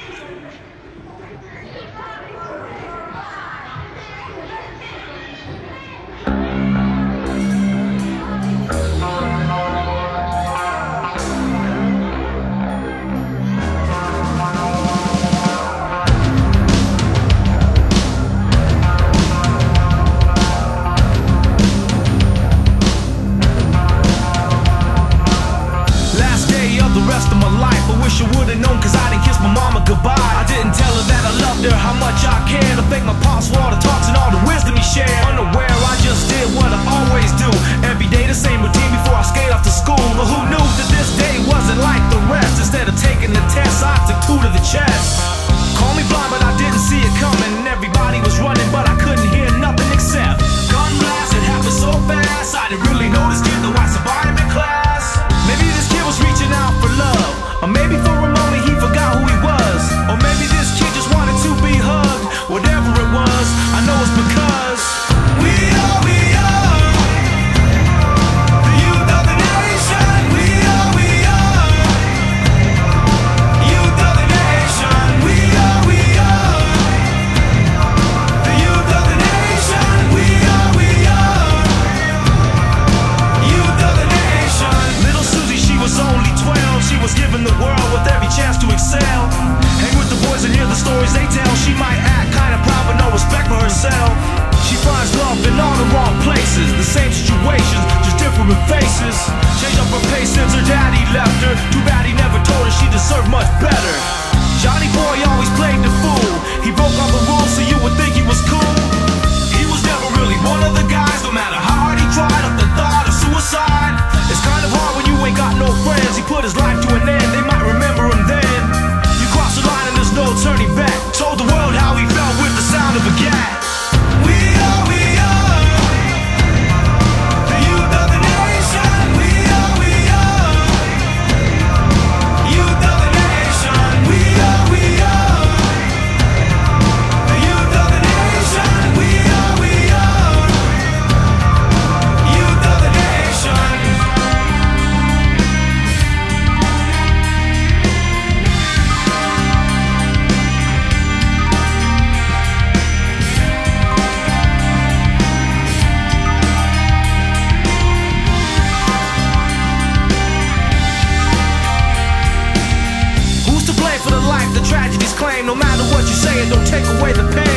Rest of my life, I wish I would've known, cause I didn't kiss my mama goodbye. I didn't tell her that I loved her, how much I cared. I thank my pops for all the talks and all the wisdom he shared. Unaware, I just did what I always do. Every day the same routine before I skate off to school. But who knew that this day wasn't like the rest? Instead of taking the test, I took 2 to the chest. Call me blind, but I didn't see it coming. Everybody was running, but I couldn't hear nothing except gun blast. It happened so fast, I didn't really know this kid, though I survived in class. Maybe this kid was reaching out for love, or maybe for a moment he forgot who he was. Or maybe this kid just wanted to be hugged. Whatever it was, I know it's because we are the youth of the nation. We are youth of the nation. We are the youth of the nation. We are youth of the nation. Little Susie, she was only 12. She was given the world with every chance to excel. Hang with the boys and hear the stories they tell. She might act kinda proud but no respect for herself. She finds love in all the wrong places. The same situations, just different faces. Changed up her pace since her daddy left her. Too bad he never told her she deserved much better. Johnny boy always played the fool. He broke all the rules so you would think he was cool. He was never really one of the guys. No matter how hard he tried, up the thought of suicide. It's kind of hard when you ain't got no friends. He put his life to an end, they might remember him then. You cross the line and there's no turning back. Told the world how he felt with the sound of a gat. We are the youth of the nation. We are youth of the nation. We are the youth of the nation. We are youth of the nation. For the life the tragedies claim. No matter what you say, it don't take away the pain.